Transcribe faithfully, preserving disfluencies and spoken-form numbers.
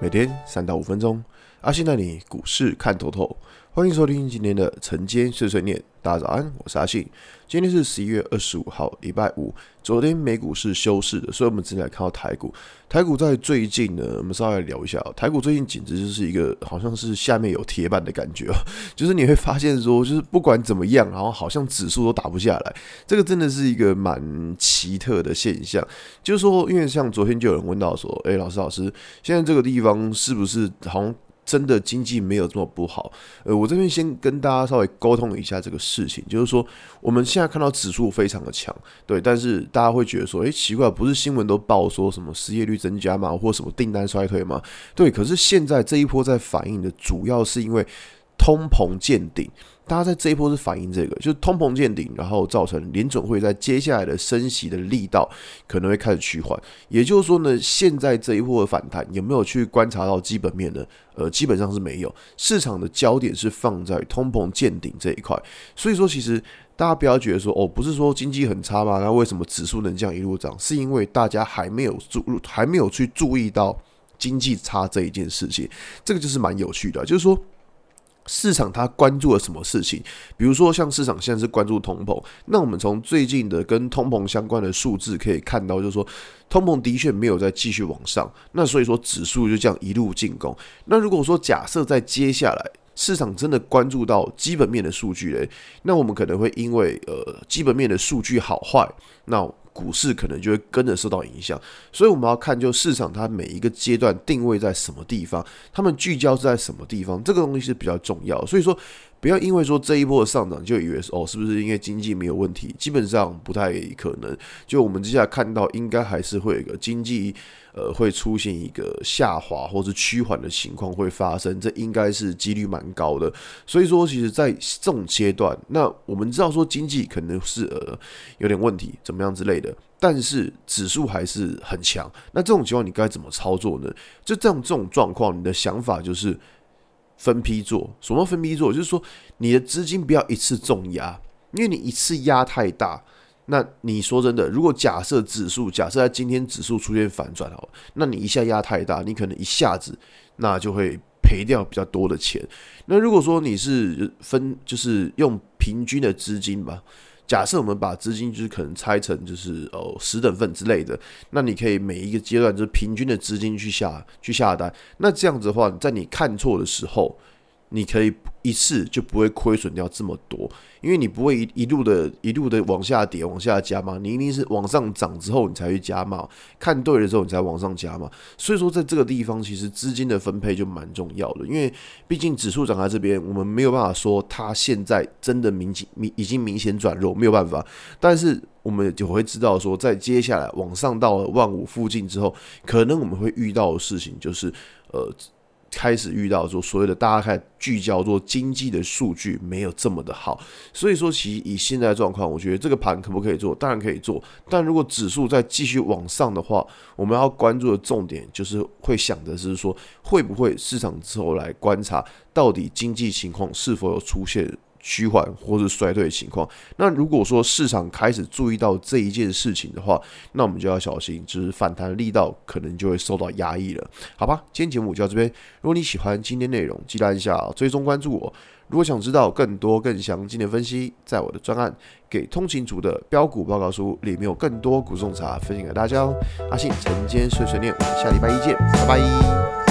每天三到五分钟，阿信带你股市看透透。欢迎收听今天的晨间碎碎念。大家早安，我是阿信。今天是十一月二十五号，礼拜五。昨天美股是休市的，所以我们直接来看到台股。台股在最近呢，我们稍微来聊一下、哦。台股最近简直就是一个好像是下面有铁板的感觉哦，就是你会发现说，就是不管怎么样，然后好像指数都打不下来，这个真的是一个蛮奇特的现象。就是说，因为像昨天就有人问到说，哎、欸，老师老师，现在这个地方是不是好像真的经济没有这么不好？呃，我这边先跟大家稍微沟通一下这个事情，就是说我们现在看到指数非常的强，对，但是大家会觉得说，哎、欸，奇怪，不是新闻都报说什么失业率增加嘛，或什么订单衰退嘛？对，可是现在这一波在反映的主要是因为通膨见顶。大家在这一波是反映这个，就是通膨见顶，然后造成联准会在接下来的升息的力道可能会开始趋缓。也就是说呢，现在这一波的反弹有没有去观察到基本面呢？呃，基本上是没有。市场的焦点是放在通膨见顶这一块，所以说其实大家不要觉得说哦，不是说经济很差嘛，那为什么指数能这样一路涨？是因为大家还没有注还没有去注意到经济差这一件事情，这个就是蛮有趣的，就是说。市场它关注了什么事情？比如说，像市场现在是关注通膨，那我们从最近的跟通膨相关的数字可以看到，就是说通膨的确没有再继续往上，那所以说指数就这样一路进攻。那如果说假设在接下来市场真的关注到基本面的数据嘞，那我们可能会因为呃基本面的数据好坏，那股市可能就会跟着受到影响，所以我们要看就市场它每一个阶段定位在什么地方，他们聚焦是在什么地方，这个东西是比较重要的。所以说，不要因为说这一波的上涨就以为哦是不是因为经济没有问题，基本上不太可能。就我们接下来看到，应该还是会有一个经济呃会出现一个下滑或是趋缓的情况会发生，这应该是几率蛮高的。所以说，其实在这种阶段，那我们知道说经济可能是呃有点问题，怎么样之类的。但是指数还是很强，那这种情况你该怎么操作呢？就这样这种状况，你的想法就是分批做。什么分批做？就是说你的资金不要一次重压，因为你一次压太大，那你说真的，如果假设指数，假设在今天指数出现反转好了，那你一下压太大，你可能一下子那就会赔掉比较多的钱。那如果说你是分，就是用平均的资金吧。假设我们把资金就是可能拆成就是哦十等份之类的，那你可以每一个阶段就是平均的资金去下去下单，那这样子的话，在你看错的时候，你可以一次就不会亏损掉这么多，因为你不会一路的一路的往下跌往下加嘛，你一定是往上涨之后你才去加嘛，看对了之后你才往上加嘛，所以说在这个地方其实资金的分配就蛮重要的，因为毕竟指数涨在这边，我们没有办法说它现在真的明已经明显转弱，没有办法，但是我们就会知道说，在接下来往上到了万五附近之后，可能我们会遇到的事情就是呃。开始遇到说所谓的大家开始聚焦做经济的数据没有这么的好，所以说其实以现在的状况，我觉得这个盘可不可以做？当然可以做，但如果指数再继续往上的话，我们要关注的重点就是会想的是说，会不会市场之后来观察到底经济情况是否有出现趋缓或是衰退的情况。那如果说市场开始注意到这一件事情的话，那我们就要小心，就是反弹力道可能就会受到压抑了，好吧？今天节目就到这边。如果你喜欢今天内容，记得按下追踪关注我。如果想知道更多更详尽的分析，在我的专案给通勤族的标股报告书里面有更多股种茶分享给大家哦。阿信晨间碎碎念，我们下礼拜一见，拜拜。